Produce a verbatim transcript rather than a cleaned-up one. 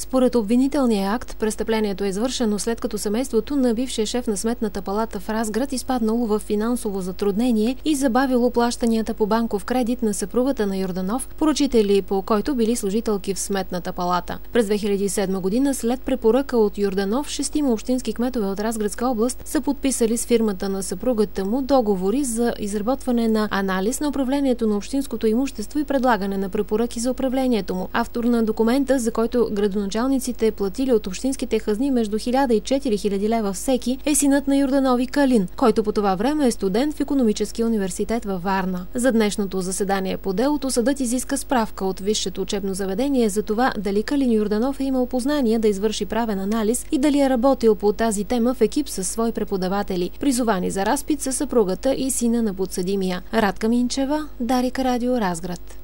Според обвинителния акт, престъплението е извършено след като семейството на бившия шеф на Сметната палата в Разград изпаднало в финансово затруднение и забавило плащанията по банков кредит на съпругата на Йорданов, поръчители по който били служителки в Сметната палата. През две хиляди и седма година, след препоръка от Йорданов, шестима общински кметове от Разградска област са подписали с фирмата на съпругата му договори за изработване на анализ на управлението на общинското имущество и предлагане на препоръки за управлението му. Автор на документа, за който градоначалниците платили от общинските хазни между хиляда и четири хиляди лева всеки, е синът на Йорданови Калин, който по това време е студент в Икономическия университет във Варна. За днешното заседание по делото съдът изиска справка от висшето учебно заведение за това дали Калин Йорданов е имал познания да извърши правен анализ и дали е работил по тази тема в екип със свои преподаватели. Призовани за разпит са съпругата и сина на подсъдимия. Радка Минчева, Дарик Радио, Разград.